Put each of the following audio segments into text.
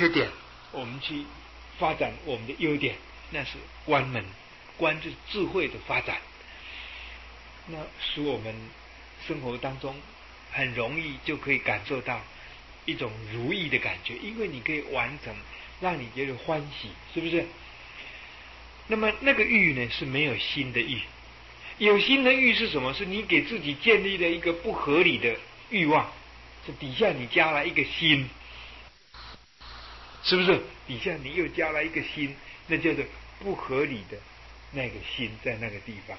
缺点，我们去发展我们的优点，那是关门。关就是智慧的发展，那使我们生活当中很容易就可以感受到一种如意的感觉，因为你可以完成，让你觉得欢喜，是不是？那么那个欲呢，是没有心的欲。有心的欲是什么？是你给自己建立了一个不合理的欲望，是底下你加了一个心，是不是？底下你又加了一个心，那叫做不合理的那个心在那个地方。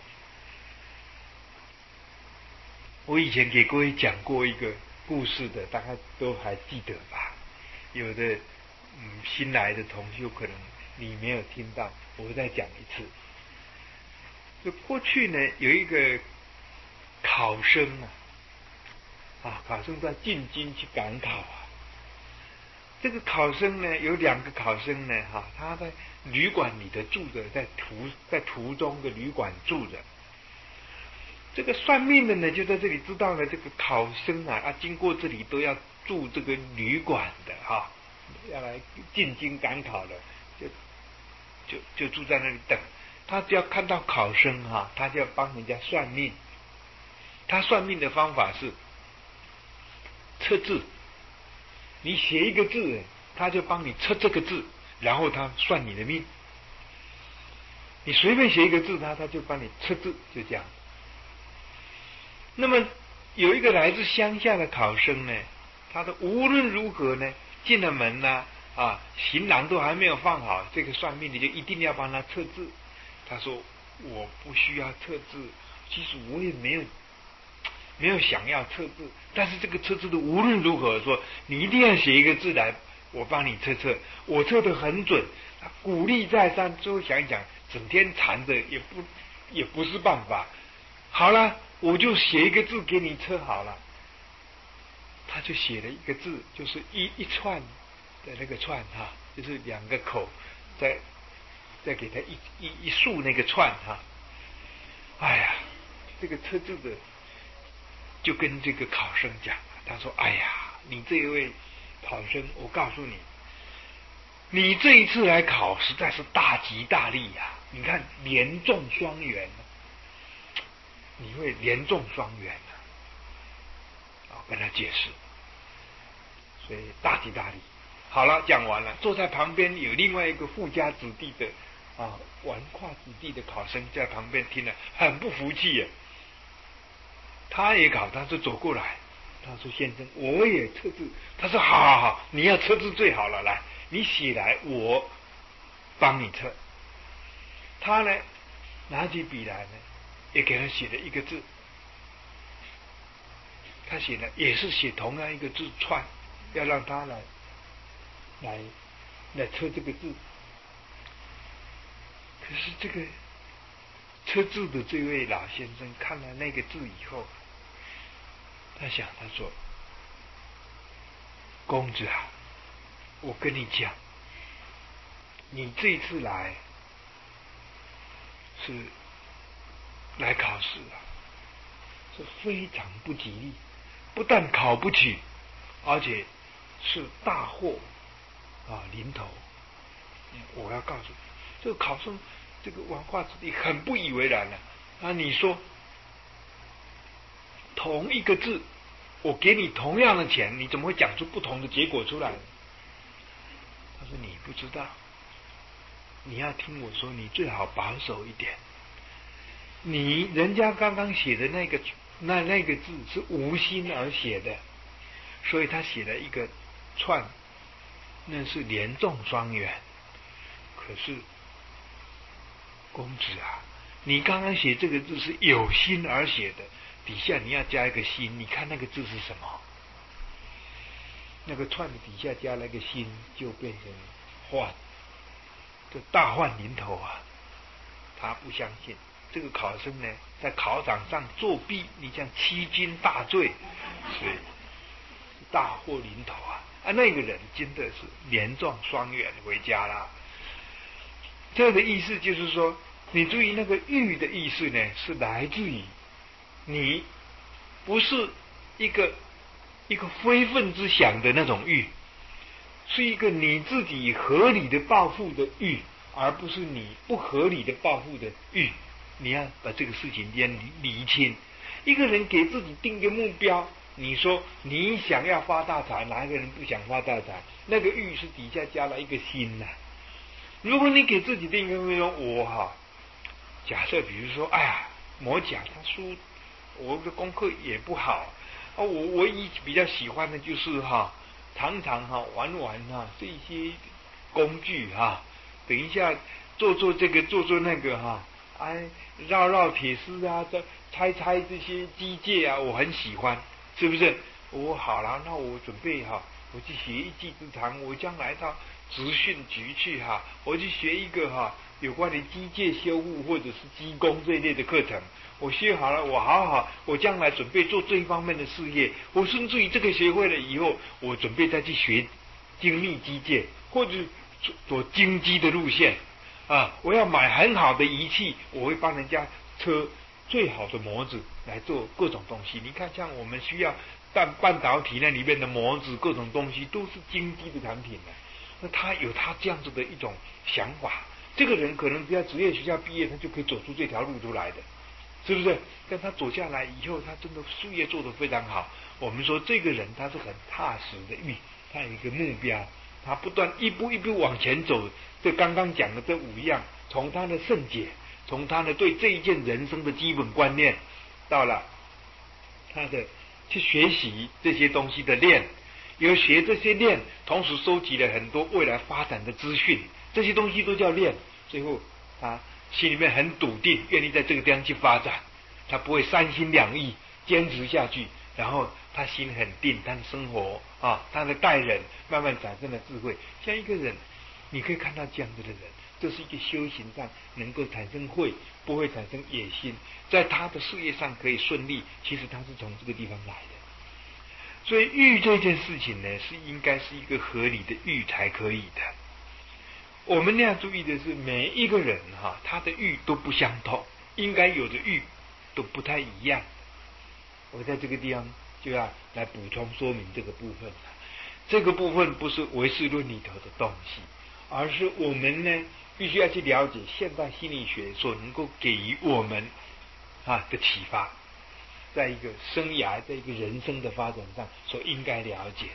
我以前给各位讲过一个故事的，大家都还记得吧？有的新来的同学可能你没有听到，我再讲一次。就过去呢，有一个考生考生到进京去赶考啊。这个考生呢，有2个考生呢，他在旅馆里头住着，在途中的旅馆住着。这个算命的呢，就在这里知道了这个考生经过这里都要住这个旅馆的要来进京赶考的，就住在那里等。他只要看到考生他就要帮人家算命。他算命的方法是测字，你写一个字，他就帮你测这个字，然后他算你的命。你随便写一个字，他就帮你测字，就这样。那么有一个来自乡下的考生呢，他的无论如何呢，进了门行囊都还没有放好，这个算命的就一定要帮他测字。他说我不需要测字，其实我也没有想要测字，但是这个测字的无论如何说，你一定要写一个字来，我帮你测，我测得很准。他鼓励再三，最后想一想，整天缠着也不是办法。好了，我就写一个字给你测好了。他就写了一个字，就是一串的那个串就是2个口，再给他一竖那个串哎呀，这个测字的就跟这个考生讲，他说：“哎呀，你这一位考生，我告诉你，你这一次来考实在是大吉大利呀！你看连中双元，你会连中双元跟他解释，所以大吉大利。好了，讲完了，坐在旁边有另外一个富家子弟的纨绔子弟的考生在旁边听了，很不服气耶。他也考，他就走过来，他说：“先生，我也测字。”他说：“好，你要测字最好了，来，你写来，我帮你测。”他呢，拿起笔来呢，也给他写了一个字。他写的也是写同样一个字串，要让他来测这个字。可是这个测字的这位老先生看了那个字以后，他说：“公子啊，我跟你讲，你这一次来是来考试是非常不吉利，不但考不起，而且是大祸临头。我要告诉你，这个考生这个纨绔子弟很不以为然了你说同一个字，我给你同样的钱，你怎么会讲出不同的结果出来？”他说：“你不知道，你要听我说，你最好保守一点。人家刚刚写的那个字是无心而写的，所以他写了一个串，那是连中双元。可是公子你刚刚写这个字是有心而写的，底下你要加一个心，你看那个字是什么？那个串的底下加了一个心，就变成患，这大患临头他不相信。这个考生呢，在考场上作弊，你讲欺君大罪，所以大祸临头那个人真的是连中双元回家啦。这个意思就是说，你注意那个欲的意思呢，是来自于你不是一个非分之想的那种欲， 是一个你自己合理的抱负的欲，而不是你不合理的抱负的欲。你要把这个事情先理清。一个人给自己定个目标，你说你想要发大财，哪一个人不想发大财？那个欲是底下加了一个心呐。如果你给自己定个目标，假设比如说，某甲他书，我的功课也不好啊，我比较喜欢的就是常常玩这些工具等一下做这个做那个绕铁丝啊，拆这些机械啊，我很喜欢，是不是？好了，那我准备我去学一技之长，我将来到职训局去我去学一个有关于机械修护或者是机工这一类的课程。我学好了，我将来准备做这一方面的事业。我甚至于这个学会了以后，我准备再去学精密机械，或者走精机的路线我要买很好的仪器，我会帮人家车最好的模子来做各种东西。你看，像我们需要半导体那里面的模子，各种东西都是精机的产品那他有他这样子的一种想法，这个人可能只要职业学校毕业，他就可以走出这条路出来的，是不是？但他走下来以后，他真的事业做得非常好。我们说这个人他是很踏实的欲，他有一个目标，他不断一步一步往前走。这刚刚讲的这5样，从他的圣解，从他的对这一件人生的基本观念，到了他的去学习这些东西的练，有学这些练，同时收集了很多未来发展的资讯，这些东西都叫练。最后他心里面很笃定，愿意在这个地方去发展，他不会三心两意，坚持下去。然后他心很定，他的生活他的待人慢慢产生了智慧。像一个人，你可以看到这样子的人，这是一个修行上能够产生慧，不会产生野心，在他的事业上可以顺利。其实他是从这个地方来的。所以欲这件事情呢，是应该是一个合理的欲才可以的。我们要注意的是，每一个人他的欲都不相同，应该有的欲都不太一样。我在这个地方就要来补充说明这个部分。这个部分不是唯识论里头的东西，而是我们呢必须要去了解现代心理学所能够给予我们的启发，在一个生涯，在一个人生的发展上所应该了解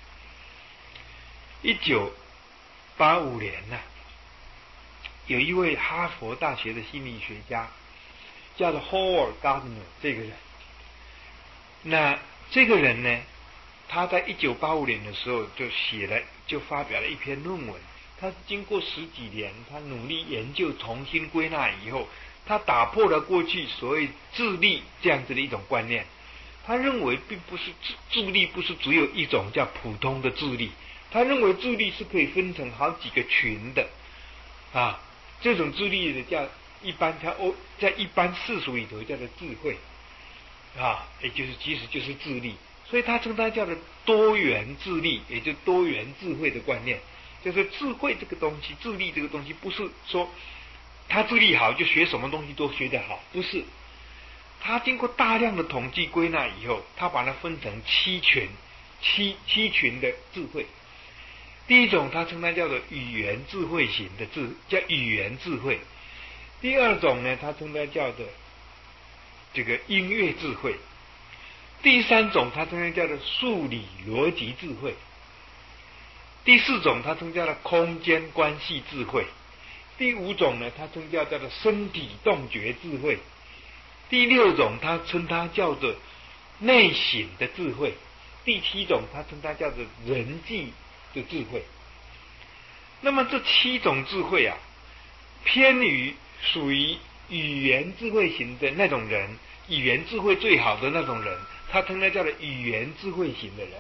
的。1985年有一位哈佛大学的心理学家叫做 Howard Gardner 这个人。那这个人呢，他在1985年的时候就发表了一篇论文。他经过10几年，他努力研究，重新归纳以后，他打破了过去所谓智力这样子的一种观念。他认为并不是智力不是只有一种叫普通的智力，他认为智力是可以分成好几个群的这种智力的叫一般在一般世俗里头叫做智慧也就是其实就是智力。所以他称它叫做多元智力，也就是多元智慧的观念。就是智慧这个东西，智力这个东西，不是说他智力好就学什么东西都学得好，不是。他经过大量的统计归纳以后，他把它分成7群，七群的智慧。第一种他称它叫做语言智慧型的叫语言智慧。第二种呢，他称它叫做这个音乐智慧。第三种他称它叫做数理逻辑智慧。第四种他称叫做空间关系智慧。第5种呢，他称叫做身体动觉智慧。第6种他称它叫做内省的智慧。第7种他称它叫做人际的智慧。那么这7种智慧偏于属于语言智慧型的那种人，语言智慧最好的那种人，他称它叫做语言智慧型的人。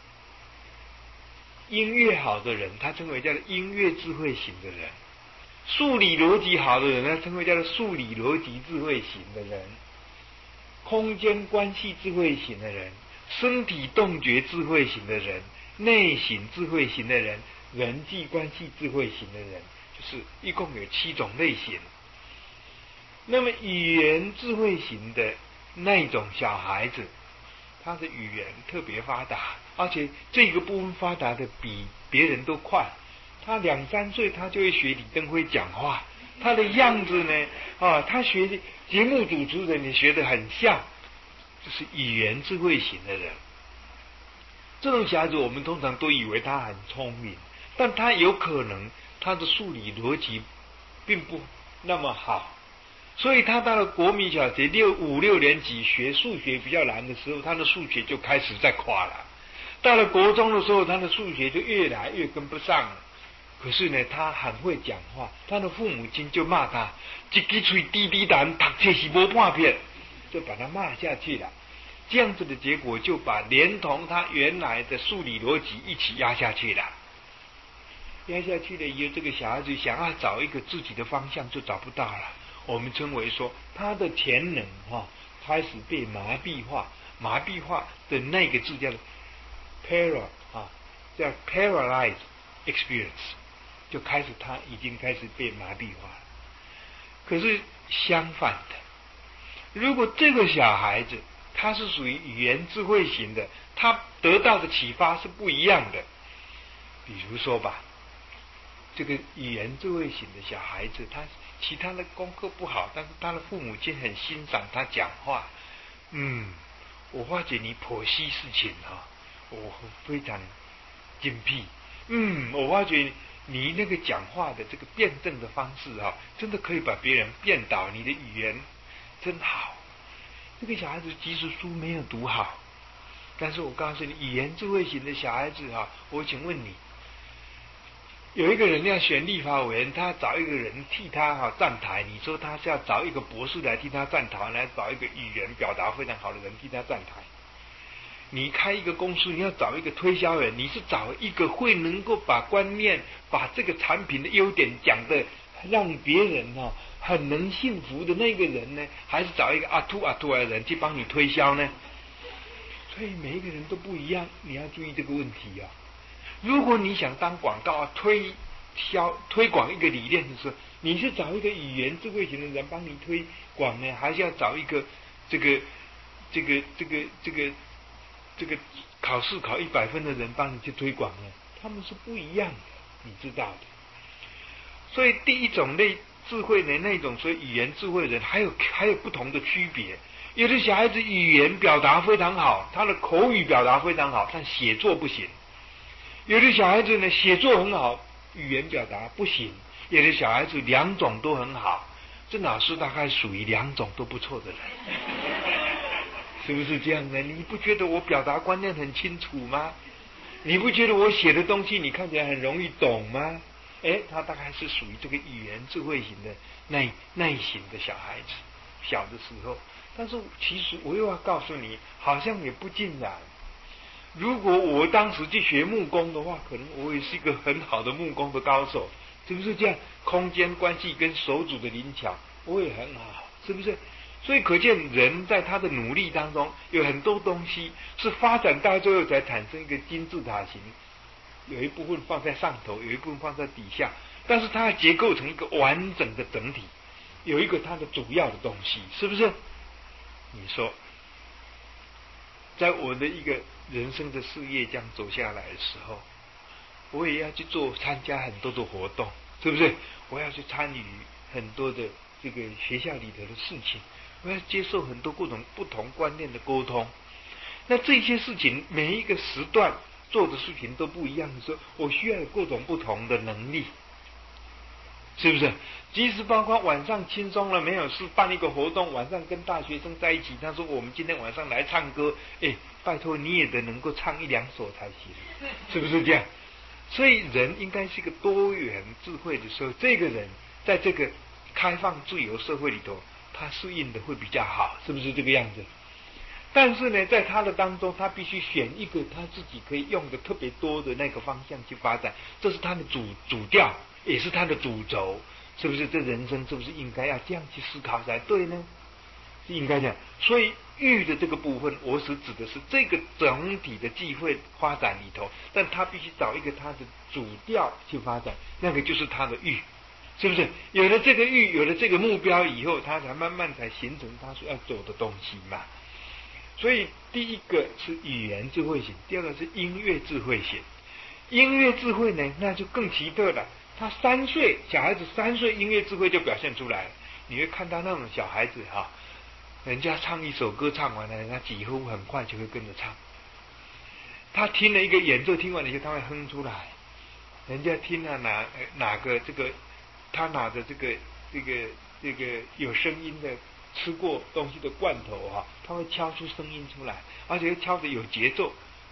音乐好的人，他称为叫做音乐智慧型的人。数理逻辑好的人，他称为叫做数理逻辑智慧型的人。空间关系智慧型的人，身体动觉智慧型的人，内省智慧型的人，人际关系智慧型的人，就是一共有7种类型。那么语言智慧型的那种小孩子， 他的语言特别发达，而且这个部分发达的比别人都快。他2、3岁他就会学李登辉讲话，他的样子呢，他学节目主持人也学得很像，就是语言智慧型的人。这种小孩子我们通常都以为他很聪明，但他有可能他的数理逻辑并不那么好，所以他到了国民小学5、6年级学数学比较难的时候，他的数学就开始在垮了。到了国中的时候，他的数学就越来越跟不上了。可是呢，他很会讲话，他的父母亲就骂他一支嘴滴滴答，读册是无半篇，就把他骂下去了。这样子的结果就把连同他原来的数理逻辑一起压下去了。压下去了以后，这个小孩子想要找一个自己的方向就找不到了。我们称为说他的潜能开始被麻痹化。麻痹化的那个字叫做 叫 paralyzed experience， 就开始他已经开始被麻痹化了。可是相反的，如果这个小孩子他是属于语言智慧型的，他得到的启发是不一样的。比如说吧，这个语言智慧型的小孩子，他其他的功课不好，但是他的父母亲很欣赏他讲话。我发觉你剖析事情我非常精辟。我发觉你那个讲话的这个辩证的方式真的可以把别人辩倒，你的语言真好。这个小孩子即使书没有读好，但是我告诉你，语言智慧型的小孩子我请问你，有一个人要选立法委员，他找一个人替他站台，你说他是要找一个博士来替他站台，来找一个语言表达非常好的人替他站台？你开一个公司，你要找一个推销员，你是找一个会能够把观念、把这个产品的优点讲的让别人很能信服的那个人呢，还是找一个阿兔的人去帮你推销呢？所以每一个人都不一样，你要注意这个问题如果你想当广告推广一个理念的时候，你是找一个语言智慧型的人帮你推广呢，还是要找一个这个考试考100分的人帮你去推广呢？他们是不一样的，你知道的。所以第一种类智慧的那种所谓语言智慧的人，还有不同的区别。有的小孩子语言表达非常好，他的口语表达非常好，但写作不行。有的小孩子呢，写作很好，语言表达不行。有的小孩子2种都很好，这老师大概属于2种都不错的人。是不是这样呢？你不觉得我表达观念很清楚吗？你不觉得我写的东西你看起来很容易懂吗？他大概是属于这个语言智慧型的那一型的小孩子，小的时候。但是其实我又要告诉你，好像也不尽然。如果我当时去学木工的话，可能我也是一个很好的木工的高手，是不是这样？空间关系跟手指的灵巧，我也很好，是不是？所以可见人在他的努力当中，有很多东西是发展到最后才产生一个金字塔形，有一部分放在上头，有一部分放在底下，但是它结构成一个完整的整体，有一个它的主要的东西，是不是？你说，在我的一个人生的事业这样走下来的时候，我也要去参加很多的活动，是不是？我要去参与很多的这个学校里头的事情，我要接受很多各种不同观念的沟通。那这些事情每一个时段做的事情都不一样的时候，我需要有各种不同的能力，是不是？即使包括晚上轻松了没有事，办一个活动，晚上跟大学生在一起，他说我们今天晚上来唱歌，拜托你也得能够唱1、2首才行，是不是这样？所以人应该是一个多元智慧的时候，这个人在这个开放自由社会里头，他适应的会比较好，是不是这个样子？但是呢，在他的当中，他必须选一个他自己可以用的特别多的那个方向去发展，这是他的主调，也是他的主轴，是不是？这人生是不是应该要这样去思考才对呢？是应该这样。所以育的这个部分，我所指的是这个整体的机会发展里头，但他必须找一个他的主调去发展，那个就是他的育，是不是？有了这个育，有了这个目标以后，他才慢慢才形成他所要走的东西嘛。 所以第一个是语言智慧型，第二个是音乐智慧型。音乐智慧呢，那就更奇特了。他3岁，小孩子3岁，音乐智慧就表现出来了。你会看到那种小孩子哈，人家唱一首歌唱完了，他几乎很快就会跟着唱。他听了一个演奏，听完了以后他会哼出来。人家听了哪个这个，他拿着这个有声音的吃过东西的罐头哈，他会敲出声音出来，而且敲得有节奏。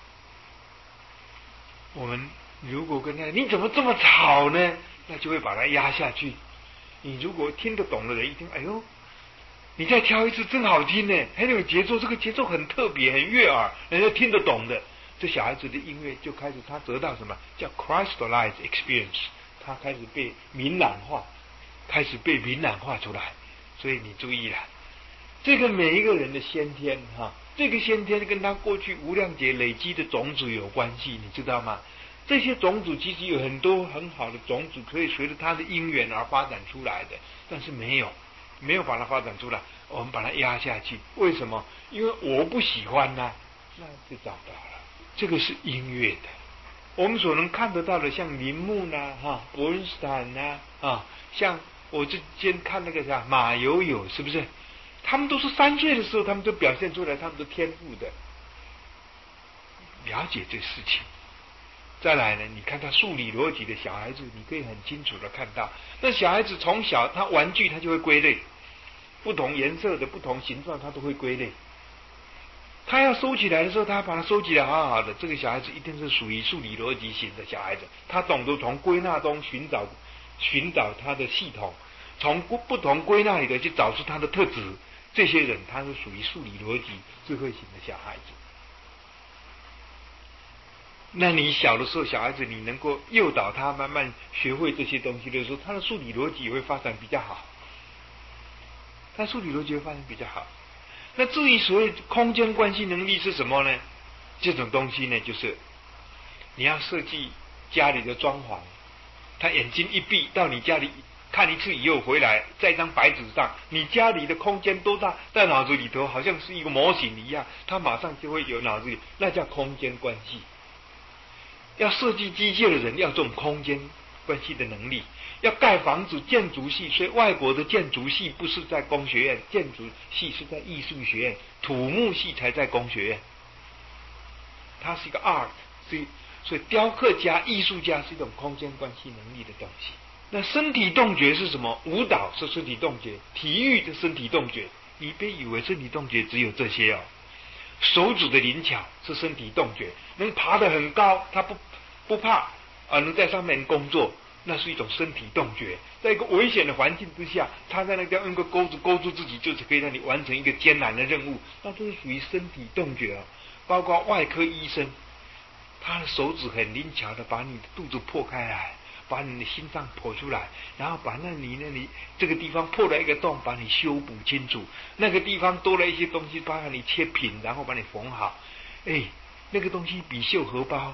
我们如果跟他你怎么这么吵呢？那就会把他压下去。你如果听得懂的人一听，哎呦，你再挑一次真好听呢，还有节奏，这个节奏很特别，很悦耳，人家听得懂的。这小孩子的音乐就开始，他得到什么叫 crystallized experience， 他开始被明朗化，出来。所以你注意了，这个每一个人的先天哈，这个先天跟他过去无量劫累积的种子有关系，你知道吗？这些种子其实有很多很好的种子可以随着他的因缘而发展出来的，但是没有把它发展出来，我们把它压下去。为什么？因为我不喜欢呐，那就糟糕了。这个是音乐的，我们所能看得到的，像铃木呐、伯恩斯坦呐、像我之前看那个啥马友友，是不是？他们都是3岁的时候，他们都表现出来他们的天赋的。了解这事情。再来呢，你看他数理逻辑的小孩子，你可以很清楚的看到，那小孩子从小他玩具他就会归类，不同颜色的不同形状他都会归类。他要收起来的时候，他把它收起来好好的。这个小孩子一定是属于数理逻辑型的小孩子，他懂得从归纳中寻找他的系统，从不同归纳里的去找出他的特质。这些人他是属于数理逻辑智慧型的小孩子。那你小的时候，小孩子你能够诱导他慢慢学会这些东西的时候，他的数理逻辑也会发展比较好。那至于所谓空间关系能力是什么呢？这种东西呢，就是你要设计家里的装潢，他眼睛一闭到你家里看一次以后回来，在一张白纸上，你家里的空间多大，在脑子里头好像是一个模型一样，他马上就会有脑子里，那叫空间关系。要设计机械的人要这种空间关系的能力，要盖房子建筑系，所以外国的建筑系不是在工学院，建筑系是在艺术学院，土木系才在工学院。它是一个 art， 所以雕刻家、艺术家是一种空间关系能力的东西。那身体动觉是什么？舞蹈是身体动觉，体育的身体动觉。你别以为身体动觉只有这些哦。手指的灵巧是身体动觉，能爬得很高，他不怕能在上面工作，那是一种身体动觉。在一个危险的环境之下，他在那个地方用个钩子勾住自己，就是可以让你完成一个艰难的任务，那都是属于身体动觉。包括外科医生，他的手指很灵巧的把你的肚子破开来，把你的心脏剖出来，然后把你这个地方破了一个洞，把你修补清楚，那个地方多了一些东西，把你切平，然后把你缝好。那个东西比绣荷包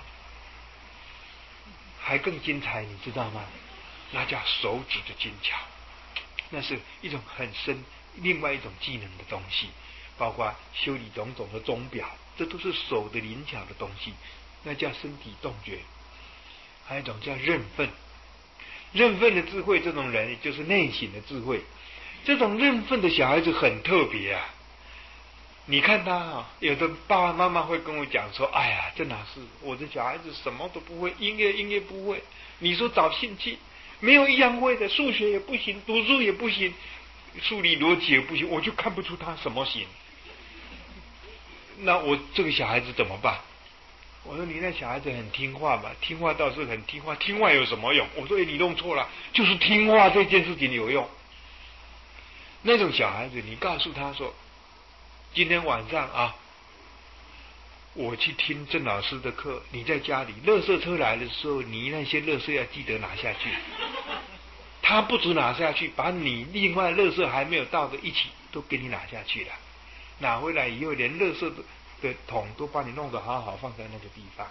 还更精彩，你知道吗？那叫手指的精巧，那是一种很深另外一种技能的东西。包括修理种种的钟表，这都是手的灵巧的东西，那叫身体动觉。还有一种叫认分的智慧，这种人就是内省的智慧。这种认分的小孩子很特别啊。你看他有的爸爸妈妈会跟我讲说，哎呀，这哪是我的小孩子什么都不会，音乐不会，你说找兴趣没有一样会的，数学也不行，读书也不行，数理逻辑也不行，我就看不出他什么行。那我这个小孩子怎么办？我说你那小孩子很听话嘛，听话倒是很听话，听话有什么用？我说你弄错了，就是听话这件事情有用。那种小孩子，你告诉他说，今天晚上我去听郑老师的课，你在家里，垃圾车来的时候，你那些垃圾要记得拿下去。他不止拿下去，把你另外垃圾还没有到的一起都给你拿下去了。拿回来以后，连垃圾的桶都把你弄得好好放在那个地方。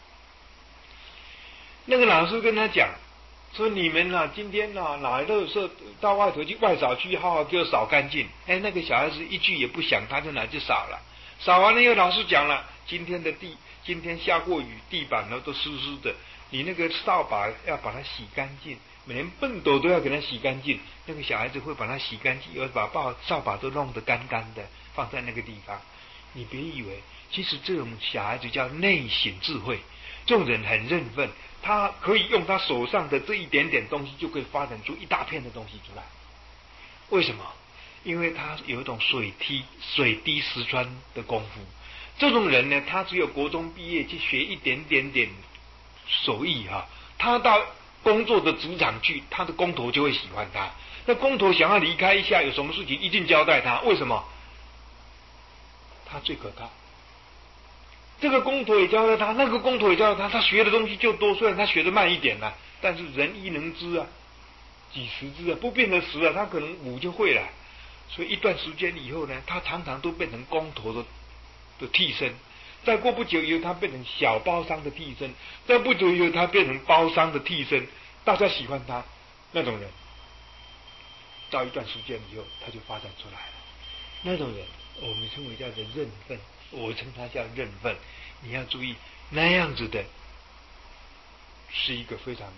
那个老师跟他讲说，你们今天拿垃圾到外头去外扫区，好好给我扫干净。那个小孩子一句也不想，他就拿去扫了。 扫完了以后，老师讲了，今天下过雨，地板呢都湿湿的，你那个扫把要把它洗干净，连畚斗都要给它洗干净。那个小孩子会把它洗干净，又把扫把都弄得干干的，放在那个地方。你别以为，其实这种小孩子叫内省智慧，这种人很认份，他可以用他手上的这一点点东西，就可以发展出一大片的东西出来。为什么？因为他有一种水滴石穿的功夫。这种人呢，他只有国中毕业去学一点手艺他到工作的职场去，他的工头就会喜欢他。那工头想要离开一下，有什么事情一定交代他。为什么？他最可靠。这个工头也交代他，那个工头也交代他，他学的东西就多。虽然他学的慢一点但是人一能知几十只不变成10他可能5就会了。所以一段时间以后呢，他常常都变成工头的替身。再过不久以后，他变成小包商的替身。再不久以后，他变成包商的替身。大家喜欢他那种人，到一段时间以后，他就发展出来了。那种人，我们称为叫做认份，我称他叫认份。你要注意，那样子的，是一个非常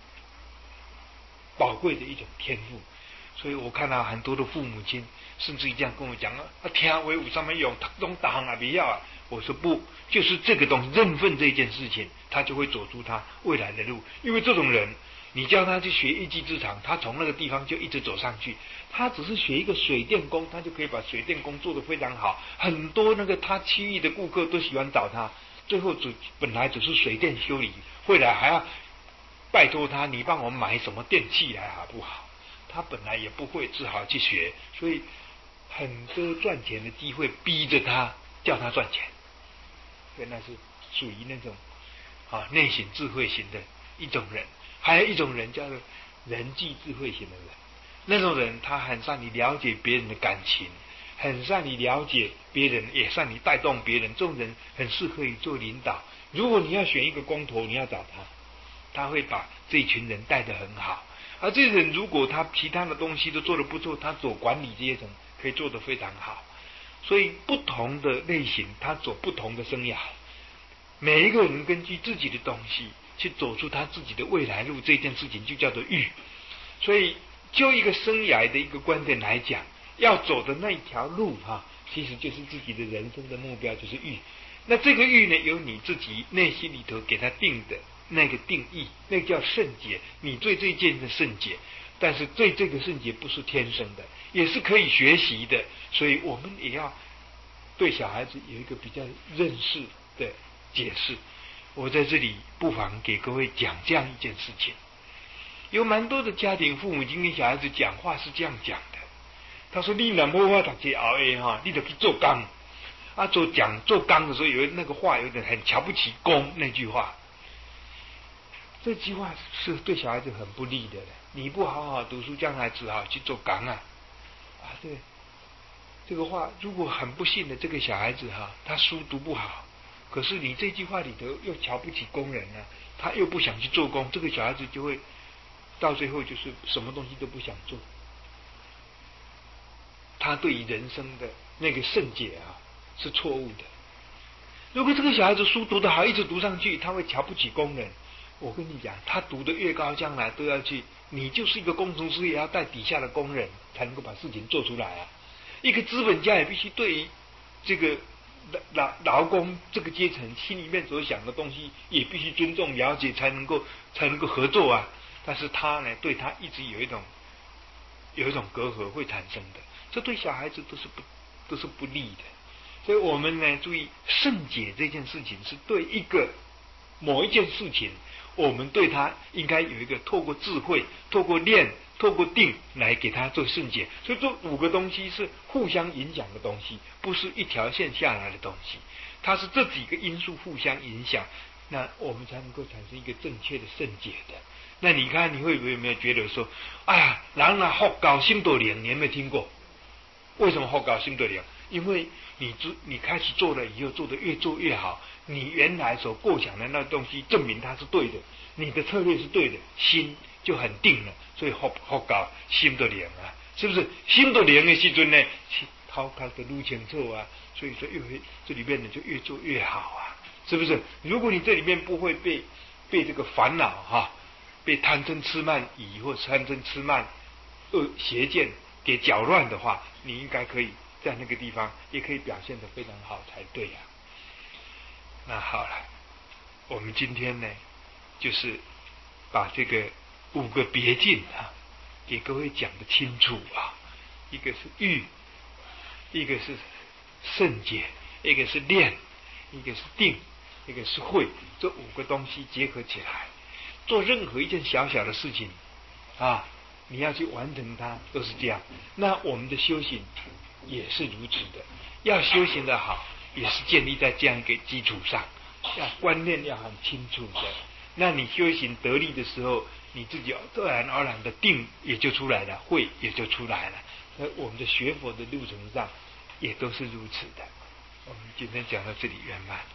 宝贵的一种天赋。所以我看到很多的父母亲，甚至于这样跟我讲听话有什么用？他都大行不要我说不，就是这个东西，认份这件事情，他就会走出他未来的路。因为这种人，你叫他去学一技之长，他从那个地方就一直走上去。他只是学一个水电工，他就可以把水电工做得非常好。很多那个他区域的顾客都喜欢找他。最后本来只是水电修理，后来还要拜托他，你帮我买什么电器来好不好？他本来也不会，只好去学。所以很多赚钱的机会逼着他，叫他赚钱。所以那是属于那种内省智慧型的一种人。还有一种人叫做人际智慧型的人。那种人他很善于了解别人的感情，很善于了解别人，也善于带动别人。这种人很适合于做领导。如果你要选一个工头，你要找他，他会把这一群人带得很好。而这人如果他其他的东西都做得不错，他做管理阶层可以做得非常好。所以不同的类型，他走不同的生涯。每一个人根据自己的东西去走出他自己的未来路，这件事情就叫做育。所以就一个生涯的一个观点来讲，要走的那一条路其实就是自己的人生的目标，就是育。那这个育呢，由你自己内心里头给他定的那个定义，那个叫圣洁。你对这件的圣洁，但是对这个圣洁不是天生的，也是可以学习的。所以我们也要对小孩子有一个比较认识的解释。我在这里不妨给各位讲这样一件事情。有蛮多的家庭父母亲跟小孩子讲话是这样讲的，他说你若没法读这熬夜你就去做工做工的时候，有那个话有点很瞧不起工那句话。这句话是对小孩子很不利的。你不好好读书，将来只好去做工对，这个话如果很不幸的这个小孩子他书读不好，可是你这句话里头又瞧不起工人他又不想去做工，这个小孩子就会到最后就是什么东西都不想做。他对于人生的那个圣洁是错误的。如果这个小孩子书读得好，一直读上去，他会瞧不起工人。我跟你讲，他读得越高，将来都要去，你就是一个工程师，也要带底下的工人才能够把事情做出来一个资本家也必须对于这个劳工这个阶层心里面所想的东西也必须尊重了解，才能够合作但是他呢，对他一直有一种隔阂会产生的，这对小孩子都是不利的。所以我们呢，注意圣洁这件事情是对某一件事情，我们对他应该有一个透过智慧、透过练、透过定来给他做圣洁。所以这5个东西是互相影响的东西，不是一条线下来的东西，它是这几个因素互相影响，那我们才能够产生一个正确的圣洁的。那你看，你会不会有没有觉得说，哎呀，人福高心都灵，你有没有听过？为什么福高心都灵？因为你开始做了以后，做得越做越好，你原来所构想的那东西证明它是对的，你的策略是对的，心就很定了，所以福高心都灵是不是？心都灵的时阵呢， 考的路清楚啊，所以说这里面呢就越做越好啊，是不是？如果你这里面不会被这个烦恼被贪嗔痴慢疑或贪嗔痴慢邪见给搅乱的话，你应该可以在那个地方也可以表现得非常好才对呀。那好了，我们今天呢，就是把这个5个别境给各位讲得清楚一个是欲，一个是圣解，一个是念，一个是定，一个是慧，这5个东西结合起来，做任何一件小小的事情你要去完成它，都是这样。那我们的修行也是如此的，要修行的好，也是建立在这样一个基础上，观念要很清楚的。那你修行得力的时候，你自己自然而然的定也就出来了，慧也就出来了。那我们的学佛的路程上也都是如此的。我们今天讲到这里圆满。